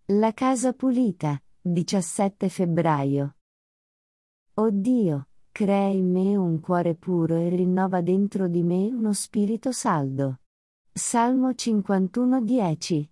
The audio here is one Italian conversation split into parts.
La casa pulita, 17 febbraio. O Dio, crea in me un cuore puro e rinnova dentro di me uno spirito saldo. Salmo 51:10.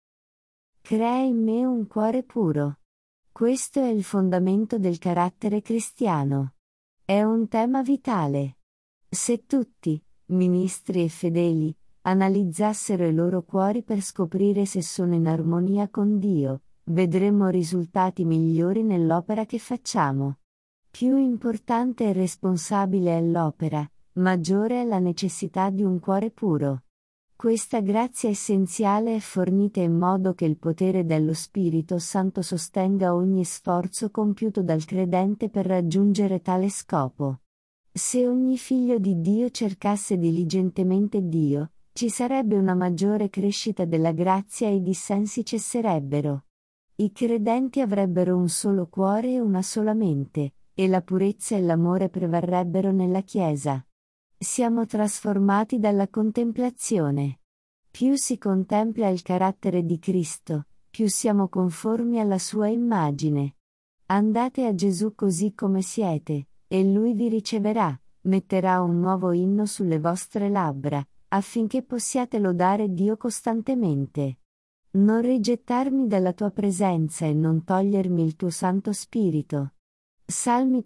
Crea in me un cuore puro. Questo è il fondamento del carattere cristiano. È un tema vitale. Se tutti, ministri e fedeli, analizzassero i loro cuori per scoprire se sono in armonia con Dio, vedremmo risultati migliori nell'opera che facciamo. Più importante e responsabile è l'opera, maggiore è la necessità di un cuore puro. Questa grazia essenziale è fornita in modo che il potere dello Spirito Santo sostenga ogni sforzo compiuto dal credente per raggiungere tale scopo. Se ogni figlio di Dio cercasse diligentemente Dio, ci sarebbe una maggiore crescita della grazia e i dissensi cesserebbero. I credenti avrebbero un solo cuore e una sola mente, e la purezza e l'amore prevarrebbero nella Chiesa. Siamo trasformati dalla contemplazione. Più si contempla il carattere di Cristo, più siamo conformi alla sua immagine. Andate a Gesù così come siete, e Lui vi riceverà, metterà un nuovo inno sulle vostre labbra, affinché possiate lodare Dio costantemente. Non rigettarmi dalla tua presenza e non togliermi il tuo Santo Spirito. Salmi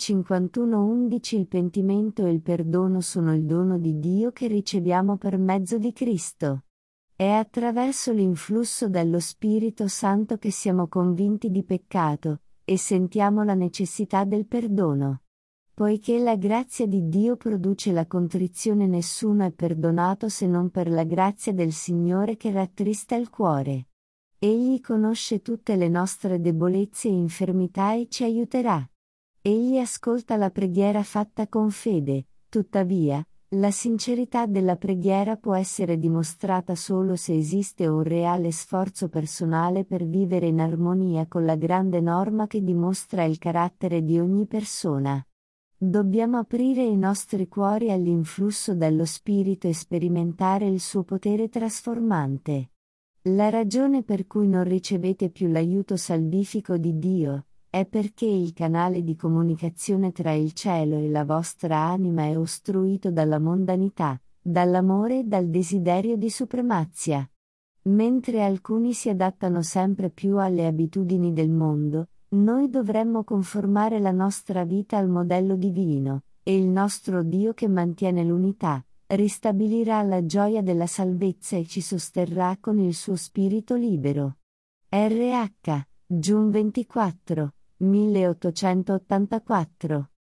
51:11. Il pentimento e il perdono sono il dono di Dio che riceviamo per mezzo di Cristo. È attraverso l'influsso dello Spirito Santo che siamo convinti di peccato, e sentiamo la necessità del perdono. Poiché la grazia di Dio produce la contrizione, nessuno è perdonato se non per la grazia del Signore che rattrista il cuore. Egli conosce tutte le nostre debolezze e infermità e ci aiuterà. Egli ascolta la preghiera fatta con fede, tuttavia, la sincerità della preghiera può essere dimostrata solo se esiste un reale sforzo personale per vivere in armonia con la grande norma che dimostra il carattere di ogni persona. Dobbiamo aprire i nostri cuori all'influsso dello Spirito e sperimentare il suo potere trasformante. La ragione per cui non ricevete più l'aiuto salvifico di Dio è perché il canale di comunicazione tra il cielo e la vostra anima è ostruito dalla mondanità, dall'amore e dal desiderio di supremazia. Mentre alcuni si adattano sempre più alle abitudini del mondo, noi dovremmo conformare la nostra vita al modello divino, e il nostro Dio che mantiene l'unità, ristabilirà la gioia della salvezza e ci sosterrà con il suo spirito libero. RH, Giun 24, 1884